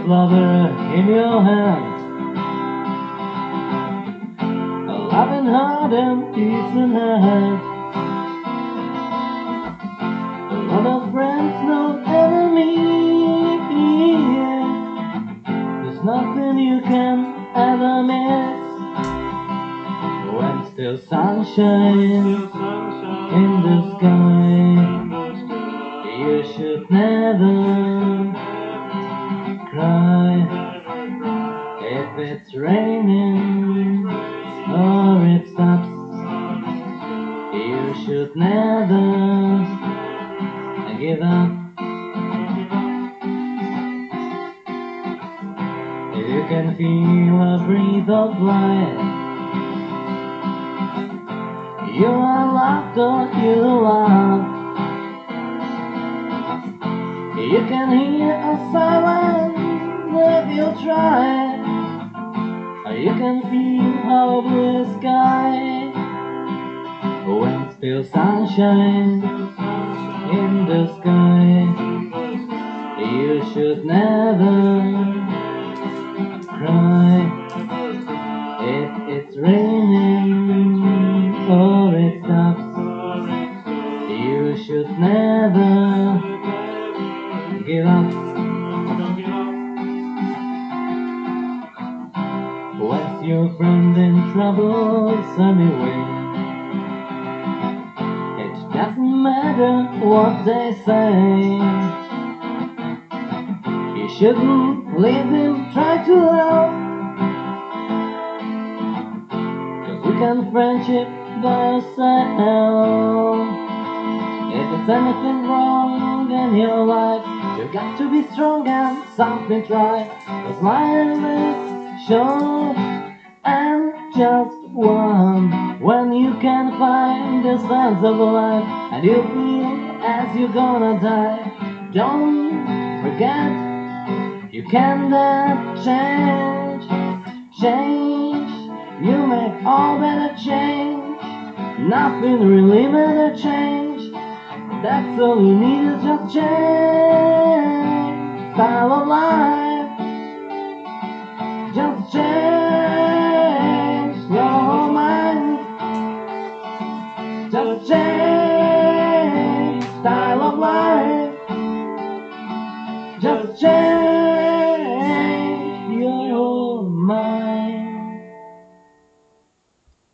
lover in your hands, a loving heart and peace in hand. A lot of friends, no enemies. There's nothing you can ever miss when still sunshine in the sky. You should never cry if it's raining or it stops. You should never give up. You can feel a breath of life. You are loved or you love. You can hear a silence if you try. You can feel a blue sky when still sunshine in the sky. You should never cry if it's raining or it stops. You should never give up. What's your friend in trouble anyway? It doesn't matter what they say. You shouldn't leave him, try to love. 'Cause you can friendship by yourself. If there's anything wrong in your life, you got to be strong and something try. 'Cause life is short and just one. When you can find the sense of life and you feel as you're gonna die, don't forget you can then change. Change, you make all better change. Nothing really better change. That's all you need is just change. Style of life, just change.